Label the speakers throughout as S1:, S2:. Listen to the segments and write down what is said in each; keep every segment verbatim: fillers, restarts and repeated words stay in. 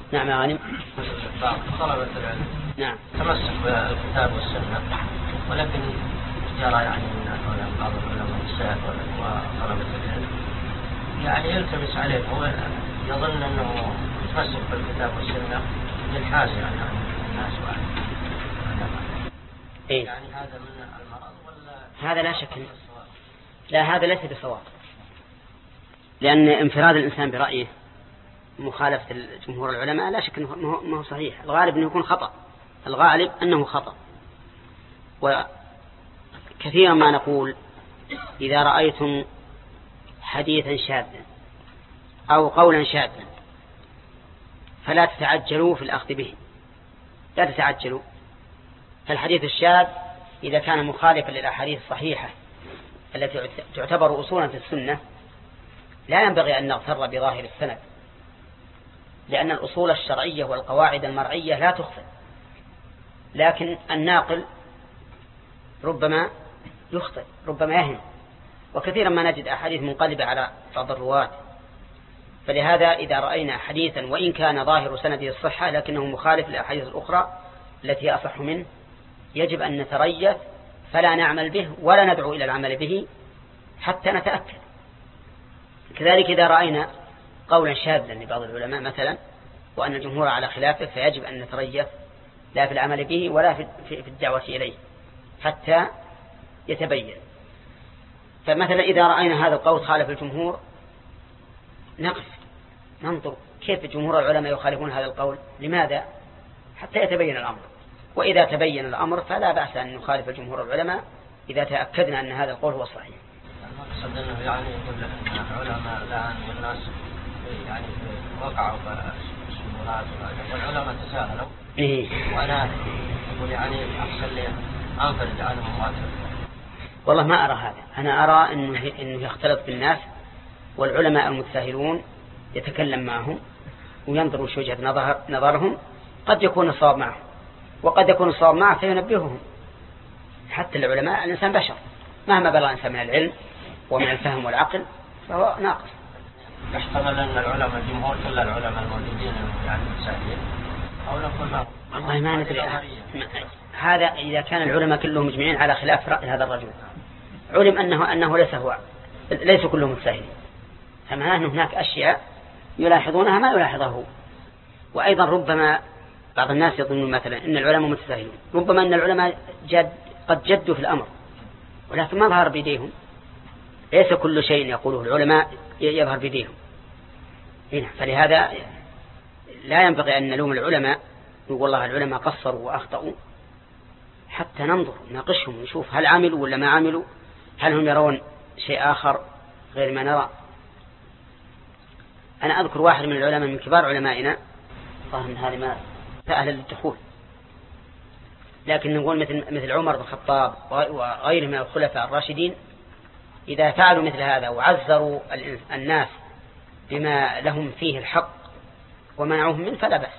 S1: نعم يا غانم.
S2: بعض طلبة العلم
S1: نعم
S2: تمسك بالكتاب والسنة، ولكن يرى يعني من بعض العلماء السلف وطلبة العلم يعني يلتمس عليه، هو يظن أنه يتمسك بالكتاب والسنة للحاجة يعني عن الناس وعن
S1: إيه؟
S2: يعني هذا من المرض ولا
S1: هذا لا شك. لا، هذا ليس بصواب، لأن انفراد الإنسان برأيه مخالفة جمهور العلماء لا شك أنه ما هو صحيح. الغالب أنه يكون خطأ، الغالب أنه خطأ. وكثيرا ما نقول إذا رأيتم حديثا شاذا أو قولا شاذا فلا تتعجلوا في الأخذ به، لا تتعجلوا. فالحديث الشاذ إذا كان مخالفا للأحاديث الصحيحة التي تعتبر أصولا في السنة لا ينبغي أن نغتر بظاهر السند، لأن الأصول الشرعية والقواعد المرعية لا تخفى، لكن الناقل ربما يخطئ، ربما يهم، وكثيرا ما نجد أحاديث منقلبة على بعض الرواة. فلهذا إذا رأينا حديثا وإن كان ظاهر سنده الصحة لكنه مخالف للأحاديث الأخرى التي أصح منه يجب أن نتريث فلا نعمل به ولا ندعو إلى العمل به حتى نتأكد. كذلك إذا رأينا قولا شاذا لبعض العلماء مثلا وأن الجمهور على خلافه فيجب أن نتريث لا في العمل به ولا في الدعوة إليه حتى يتبين. فمثلا إذا رأينا هذا القول خالف الجمهور نقف ننظر كيف جمهور العلماء يخالفون هذا القول، لماذا؟ حتى يتبين الأمر. وإذا تبين الأمر فلا بأس أن نخالف جمهور العلماء إذا تأكدنا أن هذا القول هو الصحيح.
S2: المقصد أنه يعني يقول أن العلماء الآن والناس يعني وقعوا في الشمولات والعلماء تساهلوا.
S1: إيه؟
S2: وأنا أقول يعني أحسن لي أنفرد عنهم وأكثر.
S1: والله ما أرى هذا، أنا أرى أنه, إنه يختلط بالناس، والعلماء المتساهلون يتكلم معهم وينظر وش وجهة نظر نظرهم، قد يكون الصواب معهم وقد يكون الصواب معه فينبههم. حتى العلماء الإنسان بشر مهما بلغ الإنسان من العلم ومن الفهم والعقل فهو ناقص.
S2: يحتمل أن العلماء الجمهور كل العلماء الموجودين يعني متساهلين أو نقول ما
S1: والله ما ندري. هذا إذا كان العلماء كلهم مجمعين على خلاف رأي هذا الرجل علم أنه أنه ليس هو ليس كلهم متساهلين، فمعناه أن هناك أشياء يلاحظونها ما يلاحظه هو. وأيضا ربما بعض الناس يظنون مثلا أن العلماء متساهلون، ربما أن العلماء جد قد جدوا في الأمر ولكن ما ظهر بيديهم. ليس كل شيء يقوله العلماء يظهر بيديهم هنا. فلهذا لا ينبغي أن نلوم العلماء والله العلماء قصروا وأخطأوا، حتى ننظر ناقشهم نشوف هل عملوا ولا ما عملوا، هل هم يرون شيء آخر غير ما نرى. أنا أذكر واحد من العلماء من كبار علمائنا ظهر من هذه ما فأهل للدخول، لكن نقول مثل مثل عمر بن الخطاب وغيره من الخلفاء الراشدين إذا فعلوا مثل هذا وعزروا الناس بما لهم فيه الحق ومنعوهم منه فلا بأس.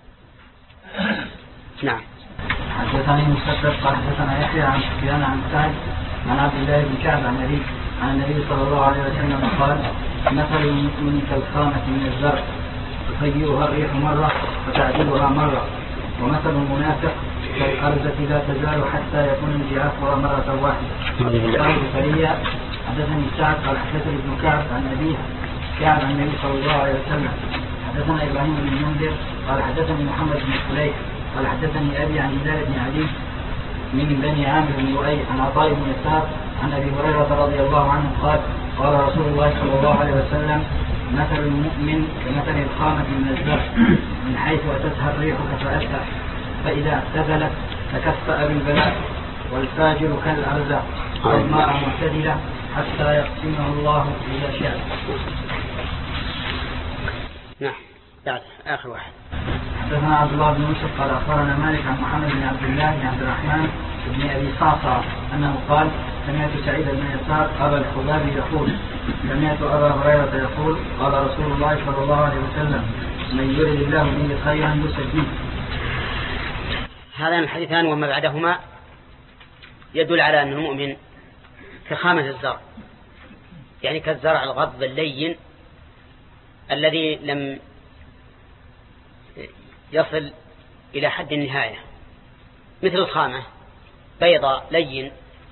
S1: نعم.
S3: حدثني مسدد قال حدثنا يحيى عن سفيان عن سعد عن عبد الله بن كعب عن النبي عن النبي صلى الله عليه وسلم قال: مثل المؤمن كالخامة من الزرع تطيرها الريح مرة وتعدلها مرة، ومثل المنافق كالأرزة لا تزال حتى يكون انجعافها مرة واحدة. قال زكريا حدثني سعد قال حدثني ابن كعب عن أبيه كعب عن النبي صلى الله عليه وسلم. حدثنا إبراهيم بن المنذر قال حدثني محمد بن سليم قال حدثني أبي عن هلال بن علي من بني عامر بن لؤي عن عطاء بن يسار عن أبي هريرة رضي الله عنه قال: قال رسول الله صلى الله عليه وسلم: مثل المؤمن كمثل الخامة من الزرع من حيث أتتها الريح كفأتها، فإذا اعتدلت تكفأ بالبلاء، والفاجر كالأرزاق والماء معتدلة حتى يقسمه الله إذا شاء.
S1: نعم. بعد آخر واحد.
S3: حدثنا عبد الله بن يوسف قال أخبرنا مالك عن محمد بن عبد الله بن عبد الرحمن بن أبي صعصع أنه قال: سمعت سعيد بن يسار أبا الحباب يقول: سمعت أبا هريرة يقول: قال رسول الله صلى الله عليه وسلم: من يرد الله به خيرا يسدده.
S1: هذان الحديثان وما بعدهما يدل على أن المؤمن كخامة الزرع، يعني كالزرع الغض اللين الذي لم يصل إلى حد النهاية، مثل الخامة بيضاء لين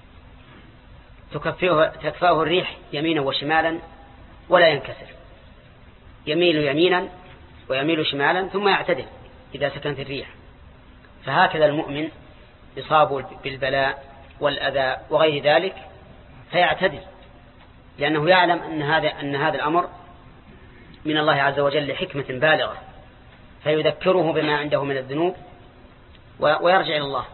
S1: تكفيه, تكفاه الريح يمينا وشمالا ولا ينكسر، يميل يمينا ويميل شمالا ثم يعتدل إذا سكنت الريح. فهكذا المؤمن يصاب بالبلاء والأذى وغير ذلك فيعتدل، لأنه يعلم أن هذا, أن هذا الأمر من الله عز وجل لحكمة بالغة، فيذكره بما عنده من الذنوب ويرجع إلى الله،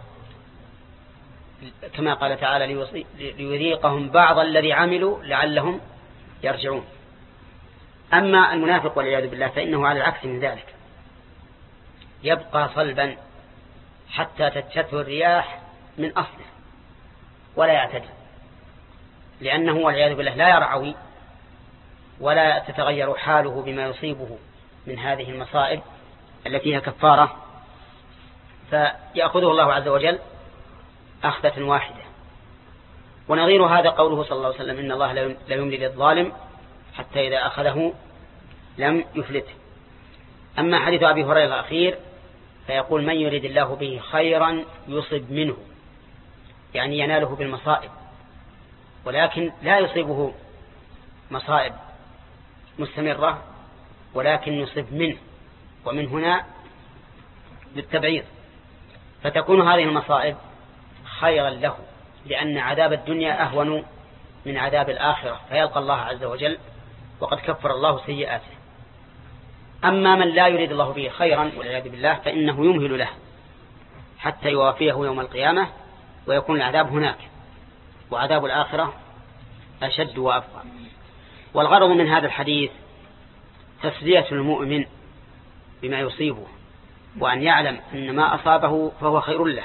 S1: كما قال تعالى ليذيقهم بعض الذي عملوا لعلهم يرجعون. أما المنافق والعياذ بالله فإنه على العكس من ذلك، يبقى صلبا حتى تتشته الرياح من أصله ولا يعتدل، لأنه والعياذ بالله لا يرعوي ولا تتغير حاله بما يصيبه من هذه المصائب التي هي كفارة، فيأخذه الله عز وجل أخذة واحدة. ونظير هذا قوله صلى الله عليه وسلم إن الله لا يملي للظالم حتى إذا أخذه لم يفلته. أما حديث أبي هريرة الأخير فيقول من يريد الله به خيرا يصب منه، يعني يناله بالمصائب، ولكن لا يصيبه مصائب مستمرة ولكن يصب منه، ومن هنا بالتبعيض، فتكون هذه المصائب خيرا له، لأن عذاب الدنيا أهون من عذاب الآخرة، فيلقى الله عز وجل وقد كفر الله سيئاته. أما من لا يريد الله به خيرا والعياذ بالله فإنه يمهل له حتى يوافيه يوم القيامة ويكون العذاب هناك، وعذاب الآخرة أشد وأبقى. والغرض من هذا الحديث تسلية المؤمن بما يصيبه، وأن يعلم أن ما أصابه فهو خير له،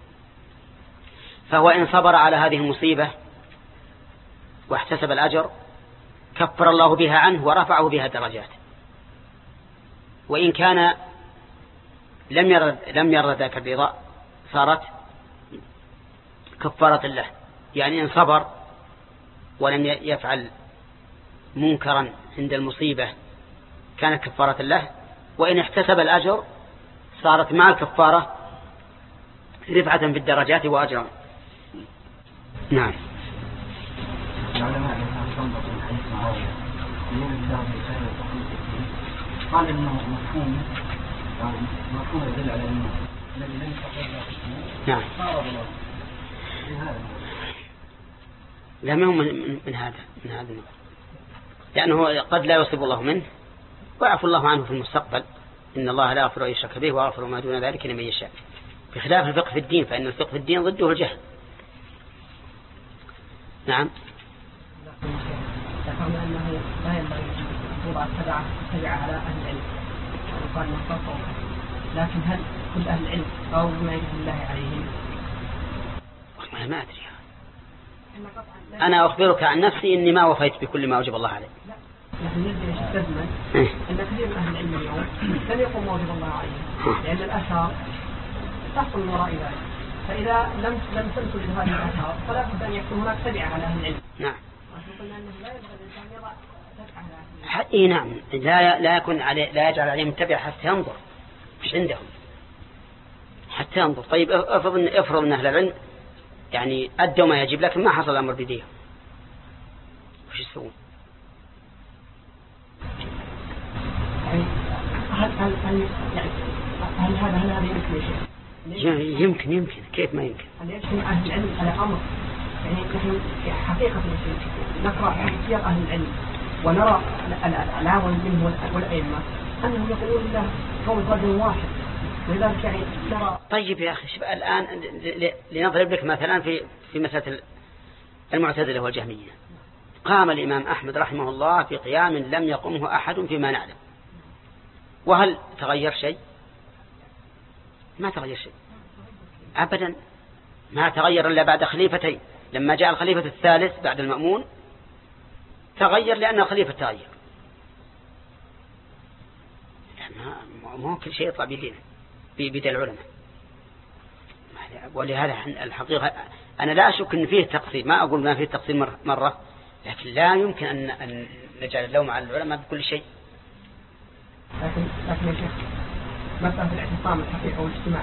S1: فهو إن صبر على هذه المصيبة واحتسب الأجر كفر الله بها عنه ورفعه بها درجات، وإن كان لم يرد, لم يرد ذاك الرضا صارت كفارة له، يعني إن صبر ولم يفعل منكرا عند المصيبة كانت كفارة له، وإن احتسب الأجر صارت مع الكفارة رفعة في الدرجات وأجرا. نعم.
S3: قال انه مفهوم مفهوم يدل على انه الذي لم يستطيع.
S1: نعم. لا ما هو من, من هذا من هذا النوع، لأنه قد لا يصيب الله منه ويعفو الله عنه في المستقبل، إن الله لا يغفر أن يشرك به ويغفر ما دون ذلك لمن يشاء، بخلاف الفقه في الدين، فإن الفقه في الدين ضده الجهل. نعم.
S4: ذكرنا أنه لا ينبغي أن توضع التبع تبع على أهل العلم وقال نصفه، لكن هل كل أهل العلم أو بما يجب الله عليهم؟
S1: والله ما أدري، أنا أخبرك عن نفسي إني ما وفيت بكل ما وجب الله عليه.
S4: لا، لكن يجب أن تستزمن أن كثير من أهل العلم اليوم لم يقوم ما وجب الله عليه، لأن الأثار تحصل من وراء ذلك، فإذا لم لم تنتج هذه الأثار فلا بد أن يكون هناك تبعة على أهل العلم.
S1: نعم.
S4: قلنا أنه لا يبغى الإنسان يضع تبعة على أهل العلم.
S1: حقي نعم، لا لا يكون عليه، لا يجعل عليه متبع حتى ينظر مش عندهم حتى ينظر. طيب افرض ان افرض ان اهل العلم يعني ادوا ما يجب لكن ما حصل الامر بيديهم، وش يسوون؟
S4: يعني هل هل هل يعني هل هذا هل هذا يمكن شيء؟
S1: يمكن يمكن كيف ما يمكن؟
S4: هل يجب أهل العلم على أمر يعني نحن حقيقة نقرأ في سير أهل العلم ونرى العوام منه والأئمة أنهم يقولون له قول رجل واحد، ولذلك يعني نرى.
S1: طيب يا أخي شبه الآن لنضرب لك مثلا في في مسألة المعتزلة والجهمية، قام الإمام أحمد رحمه الله في قيام لم يقمه أحد فيما نعلم، وهل تغير شيء؟ ما تغير شيء أبدا، ما تغير إلا بعد خليفتين، لما جاء الخليفة الثالث بعد المأمون تغير لأن الخليفة تغير. ما كل شيء يطلع بيدينا بيد العلماء، ولهذا الحقيقة أنا لا أشك أن فيه تقصير، ما أقول ما فيه تقصير مرة، لكن لا يمكن أن, أن نجعل اللوم على العلماء بكل شيء.
S4: لكن لكن يا شيخ مثلا في الاعتصام الحقيقي والاجتماع.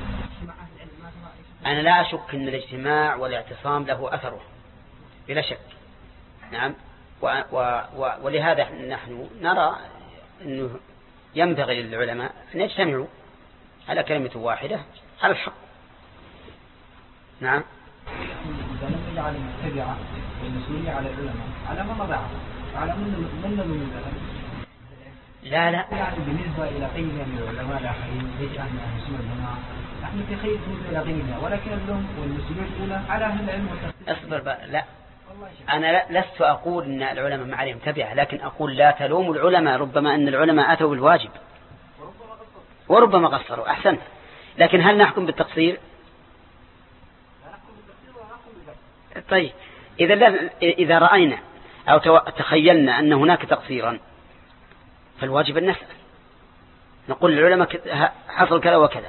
S1: أنا لا أشك أن الاجتماع والاعتصام له أثره بلا شك. نعم. و و و ولهذا نحن نرى أنه ينبغي للعلماء أن يجتمعوا على كلمة واحدة على الحق. نعم.
S3: إذا لم يجعل المتبعة والمسؤولية على العلماء على من نضعه على من من من
S1: لا لا
S3: يعني بالنسبة إلى قيمة من العلماء الآخرين ليس أهل السنة والجماعة نحن في خير بالنسبة إلى قيمة ولكن اللوم والمسؤولية الأولى على أهل العلم والتفسير.
S1: اصبر بقى. لا أنا لست أقول أن العلماء ما عليهم تبعة لكن أقول لا تلوموا العلماء ربما أن العلماء أتوا بالواجب وربما قصروا. أحسنت. لكن هل نحكم بالتقصير؟ طيب إذا إذا رأينا أو تخيلنا أن هناك تقصيرا فالواجب أن نسأل نقول للعلماء حصل كذا وكذا.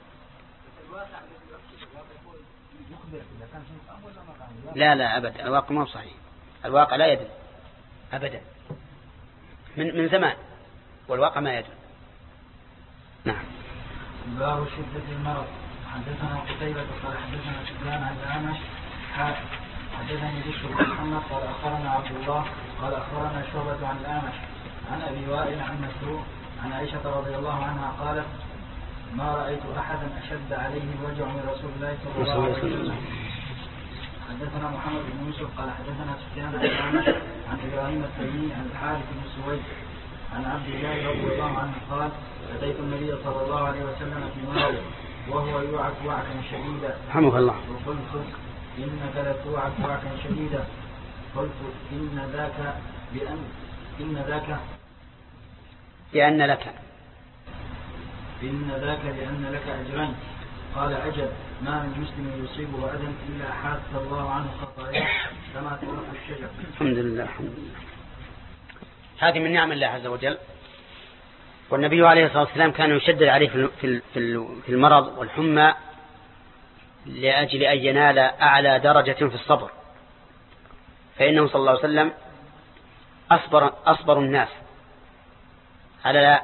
S1: لا لا أبدا الواقع ما هو صحيح. الواقع لا يدل أبدا من من زمان والواقع ما يدل. نعم.
S3: باب شدة المرض. حدثنا قتيبة قال حدثنا سفيان عن الأعمش حدثني بشر بن محمد قال أخبرنا عبد الله قال أخبرنا شعبة عن الأعمش عن أبي وائل عن مسروق عن عائشة رضي الله عنها قالت ما رأيت أحدا أشد عليه الوجع من رسول الله صلى الله عليه وسلم. حدثنا محمد بن يوسف قال حدثنا سفيان عن الأعمش عن إبراهيم التيمي عن الحارث بن سويد عن عبد الله رضي الله عنه قال أتيت النبي صلى الله عليه وسلم في مرض وهو يوعك وعكا شديدا
S1: رحمه الله
S3: وقلت إنك لتوعك وعكا شديدا قلت إن ذاك بأن إن ذاك
S1: لأن لك
S3: إن ذاك لأن لك أجرين. قال أجل ما من مسلم يصيبه أذى إلا حاث الله عنه خطاياه كما ترك الشجر.
S1: الحمد لله الحمد لله. هذه من نعم الله عز وجل. والنبي عليه الصلاة والسلام كان يشدد عليه في في المرض والحمى لأجل أن ينال أعلى درجة في الصبر فإنه صلى الله عليه وسلم أصبر, أصبر الناس على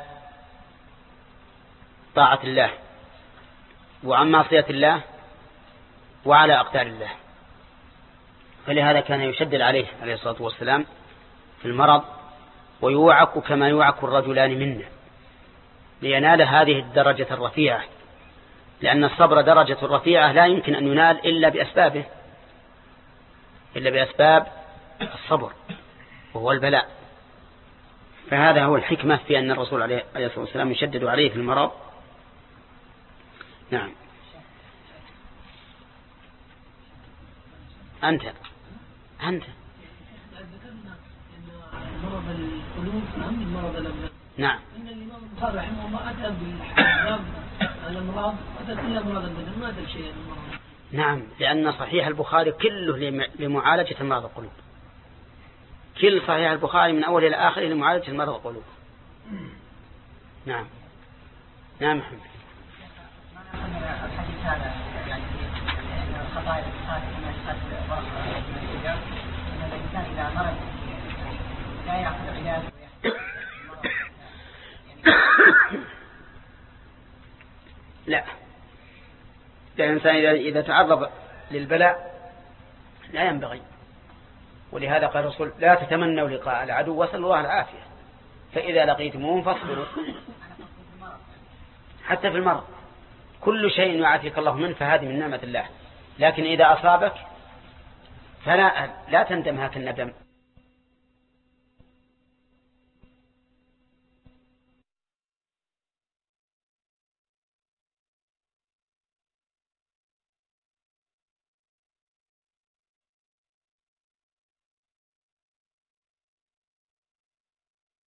S1: طاعة الله وعن معصية الله وعلى أقدار الله. فلهذا كان يشدد عليه عليه الصلاة والسلام في المرض ويوعك كما يوعك الرجلان منا لينال هذه الدرجة الرفيعة لأن الصبر درجة رفيعة لا يمكن أن ينال إلا بأسبابه إلا بأسباب الصبر وهو البلاء. فهذا هو الحكمة في أن الرسول عليه الصلاة والسلام يشدد عليه في المرض. نعم. أنت أنت
S5: مرض القلوب أهم من مرض الأبدان.
S1: نعم.
S5: إن الإمام البخاري رحمه الله أتى بالحجاب الأمراض أتى كل أمراض البدن ما أتى شيء المرض.
S1: نعم لأن صحيح البخاري كله لمعالجة مرض القلوب. كل صحيح البخاري من أول إلى آخر لمعالجة مرض القلوب. نعم. نعم محمد.
S6: الحديث هذا يعني أن الخطايا الإنسان كما يشهد بركة أن الإنسان إذا مرض لا يأخذ علاج
S1: لا الإنسان إذا تعرض للبلاء لا ينبغي. ولهذا قال الرسول لا تتمنوا لقاء العدو واسألوا الله العافية فإذا لقيتموهم فاصبروا. حتى في المرض كل شيء يعافيك الله منه فهذه من نعمة الله. لكن إذا أصابك فلا لا تندم هكذا الندم